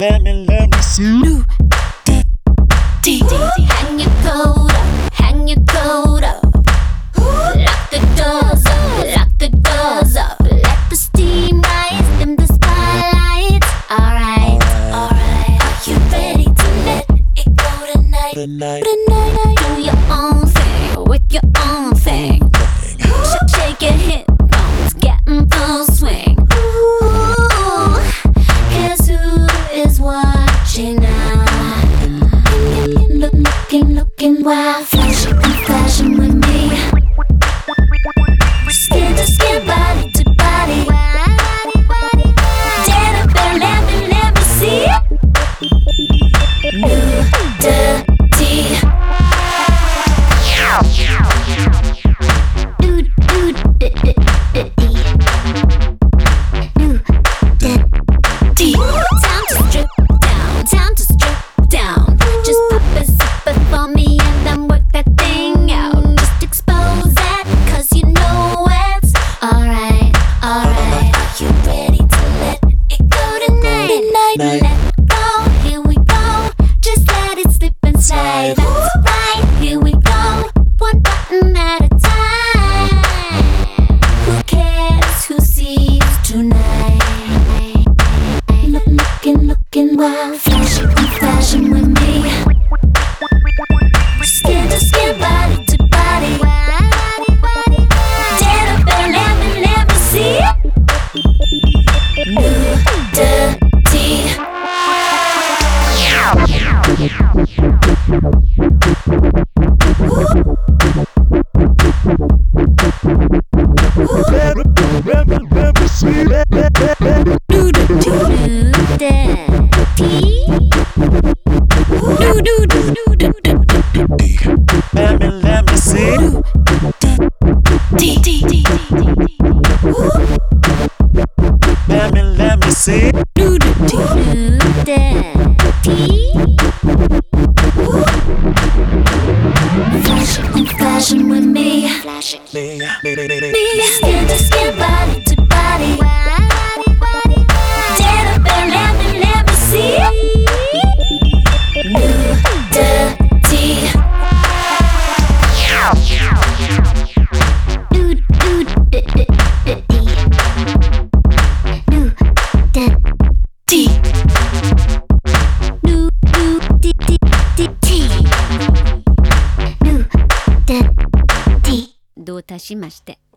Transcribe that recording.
Baby, let me see. New hang your coat up, hang your coat up. Lock the doors up, lock the doors up. Let the steam rise, dim the spotlights. Alright, alright. Are you ready to let it go tonight? Tonight. Do your own thing, with your own thing. Shake your hip bones, get in full swing. Ooh, 'cause who is watching now? Looking wild, flashing with me. Skin to skin, body to body. Get up and let me see. Nudity. Time to strip down, time to strip down. Just pop a zipper for me and then work that thing out. Just expose that, 'cause you know it's alright, alright. Are you ready to let it go tonight? Let go, here we go. Just let it slip and slide. That's right, here we go. One button at a time. Who cares who sees tonight? Looking wild, flashing with me. Skin to skin, body to body. Get up and let me see. Nudity. Let me see. Baby, let me see. Baby, let me see. Flashing with me. Skin to skin, body to body. Get up and let me see. Nudity.どうたしまして。